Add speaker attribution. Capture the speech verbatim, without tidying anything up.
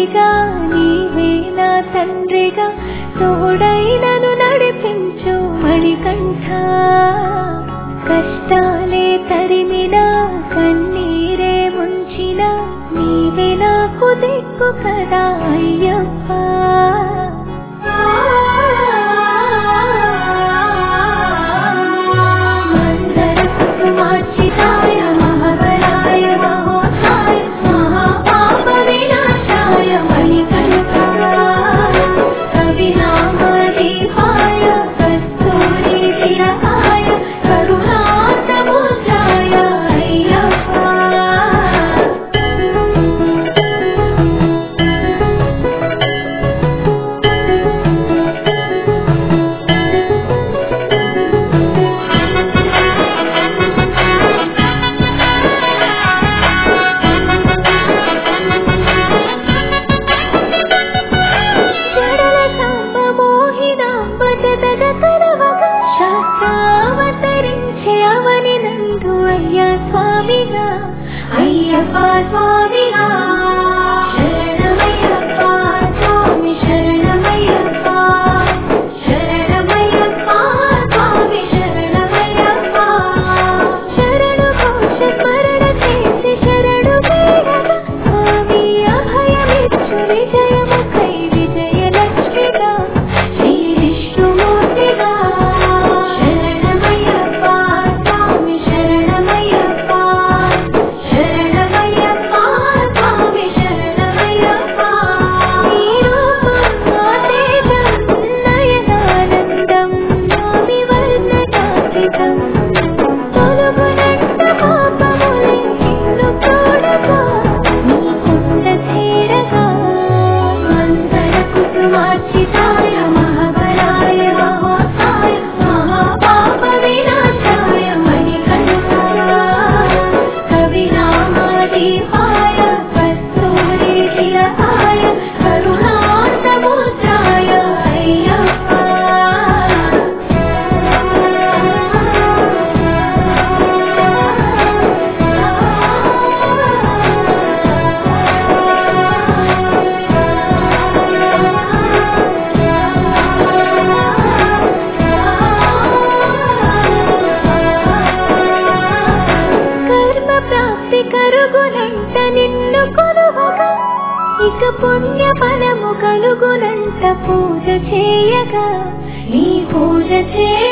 Speaker 1: తల్లిగా నీవే నా తండ్రిగా తోడై నన్ను నడిపించు మణికంఠ. కష్టాలే తరిమినా కన్నీరే ముంచినా నీవే నాకు దిక్కు కదా అయ్యప్ప. మందర కుసుమార్చితాయ మహాబలాయ మహోత్సాయ మహాపాప వినాశాయ మణికంఠ. కవినామదీపాయ కస్తూరి తిలకాయ కరుణాసముద్రాయ అయ్యప్ప. శాస్త్రావతరించే అవని నందు అయ్యా స్వామిగా అయ్యప్ప స్వామిగా శరణమయ్యప్ప స్వామి శరణమయ్యప్ప శరణమయ్యప్ప స్వామి శరణమయ్యప్ప. శరణు ఘోష స్మరణ చేసి శరణు వేడగా స్వామి అభయమిచ్చు విజయముఖై విజయలక్ష్మిగా శ్రీ విష్ణుమూర్తిగా శరణమయ్యప్ప స్వామి శరణమయ్యప్ప శరణమయ్యప్ప స్వామి శరణమయ్యప్ప. నీ రూపం నా తేజం నయనానందం స్వామి వర్ణనాతీతం తొలుగునంత పాపములే నిన్ను చూడగా నీ కుండ చేరగా. మందర కుసుమార్చితాయ మహాబలాయ మహోత్సాయ మహాపాప వినాశాయ మణికంఠ. కవినామదీపాయ కస్తూరి తిలకాయ కరుణాసముద్రాయ అయ్యప్ప. కర్మ ప్రాప్తి కరుగునంట నిన్ను కొలువగా ఇక పుణ్య ఫలము కలుగునంట పూజ చేయగా నీ పూజ చేయ